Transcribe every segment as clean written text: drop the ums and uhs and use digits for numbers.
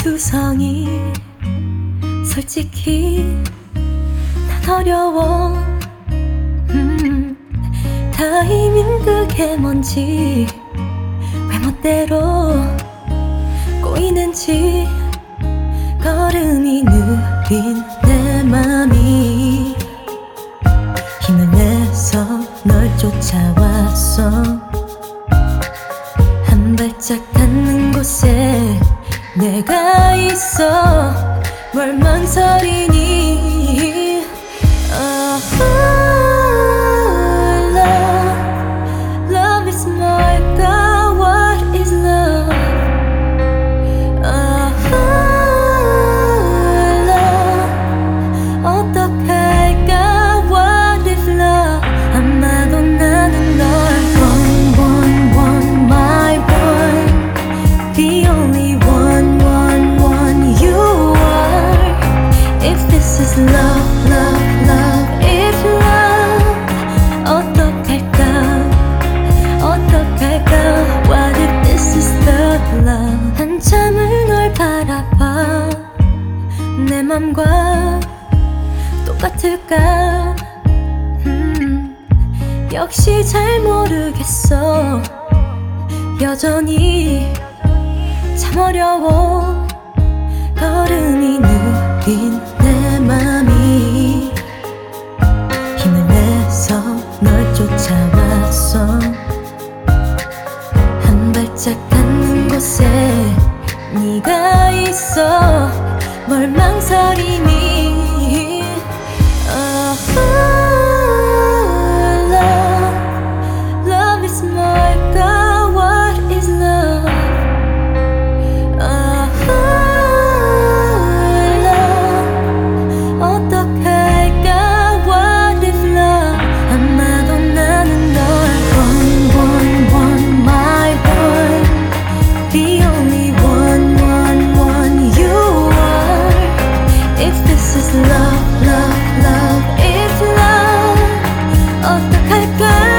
투성이 솔직히 난 어려워. 타이밍 그게 뭔지 왜 멋대로 꼬이는지 걸음이 느린 내 맘이 힘을 내서 널 쫓아왔어. 한 발짝 닿는 곳에 내가 있어. 뭘 망설이니. Love is 뭘까? What is love? Love 어떡할까? What if love? 아마도 나는 널 one, my one, the only one you are. If this is love, love, if love 어떡할까? What if this is the love? 한참을 널 바라봐. 내 맘과 똑같을까? 역시 잘 모르겠어. 여전히 참 어려워. 걸음이 느린 내 맘이 힘을 내서 널 쫓아왔어. 한 발짝 닿는 곳에 네가 있어. 뭘 망설이니. Love is 뭘까? What is love? Love 어떡할까? What if love? 아마도 나는 널 one, my one, the only one you are. If this is love, love, if love 어떡할까?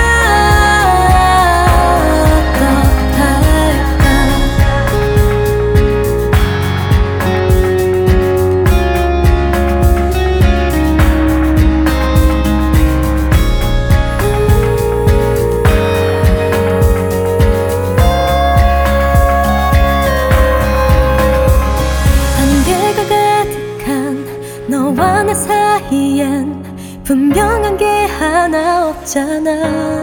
안개가 가득한 너와 나 사이엔 분명한 게 하나 없잖아.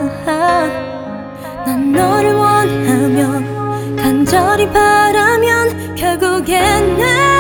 난 너를 원하면 간절히 바라면 결국엔 나